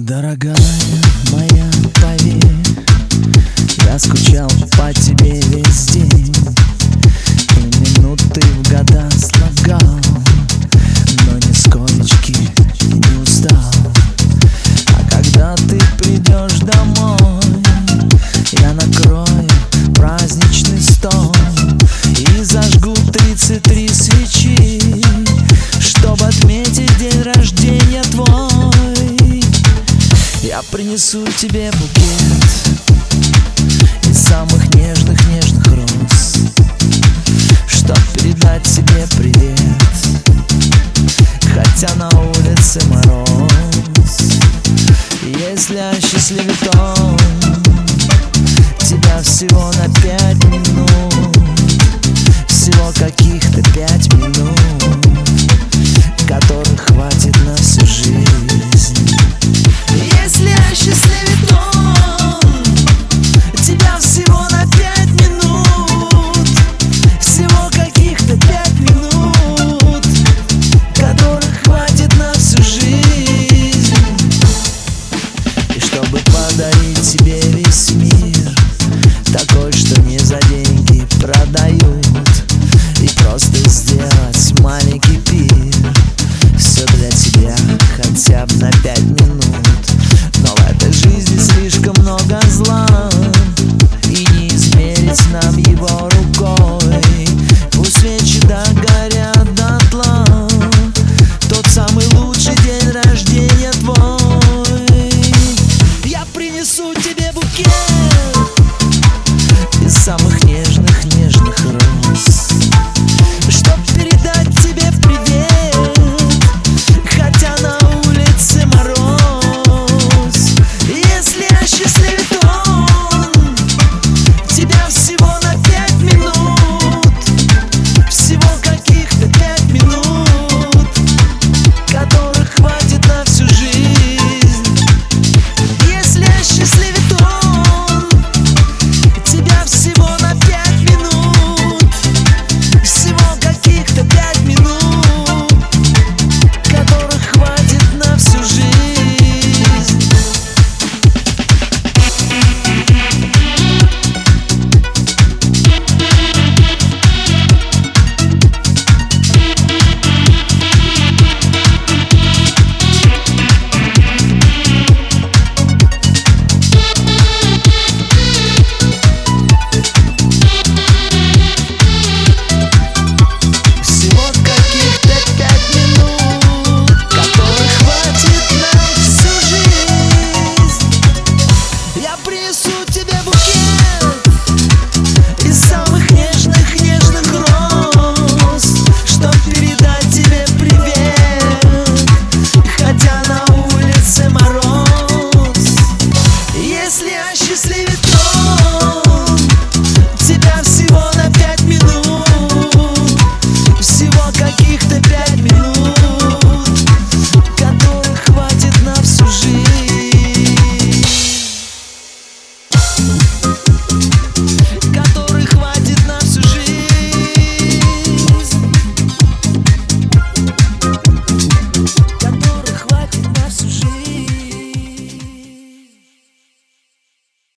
Дорогая моя, поверь, я скучал по тебе весь день, и минуты в года слагал, но нисколечки не устал. А когда ты придешь домой, я накрою праздничный стол и зажгу 33 свечи, чтобы отметить день рождения твой. Я принесу тебе букет из самых нежных роз, чтоб передать тебе привет, хотя на улице мороз. Если осчастливит он тебя всего на 5 минут, всего каких-то 5 минут, которых хватит на всю жизнь. Если осчастливит он тебя всего на 5 минут, всего каких-то 5 минут, которых хватит на всю жизнь. И чтобы подарить тебе весь мир, такой, что не за деньги продают, и просто сделать маленький пир, все для тебя хотя бы на 5 минут.